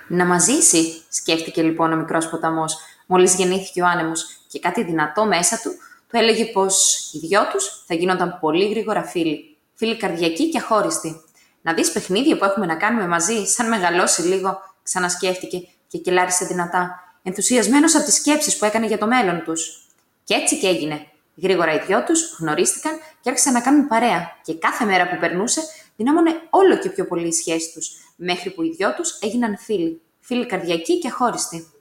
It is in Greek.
Να μας ζήσει, σκέφτηκε λοιπόν ο μικρός ποταμός, μόλις γεννήθηκε ο άνεμος, και κάτι δυνατό μέσα του έλεγε πως οι δυο τους θα γίνονταν πολύ γρήγορα φίλοι. Φίλοι καρδιακοί και αχώριστοι. Να δεις παιχνίδια που έχουμε να κάνουμε μαζί, σαν μεγαλώσει λίγο, ξανασκέφτηκε και κελάρισε δυνατά, ενθουσιασμένος από τις σκέψεις που έκανε για το μέλλον τους. Και έτσι και έγινε. Γρήγορα οι δυο τους γνωρίστηκαν και άρχισαν να κάνουν παρέα, και κάθε μέρα που περνούσε δυνάμωνε όλο και πιο πολύ η σχέση τους, μέχρι που οι δυο τους έγιναν φίλοι. Φίλοι καρδιακοί και αχώριστοι.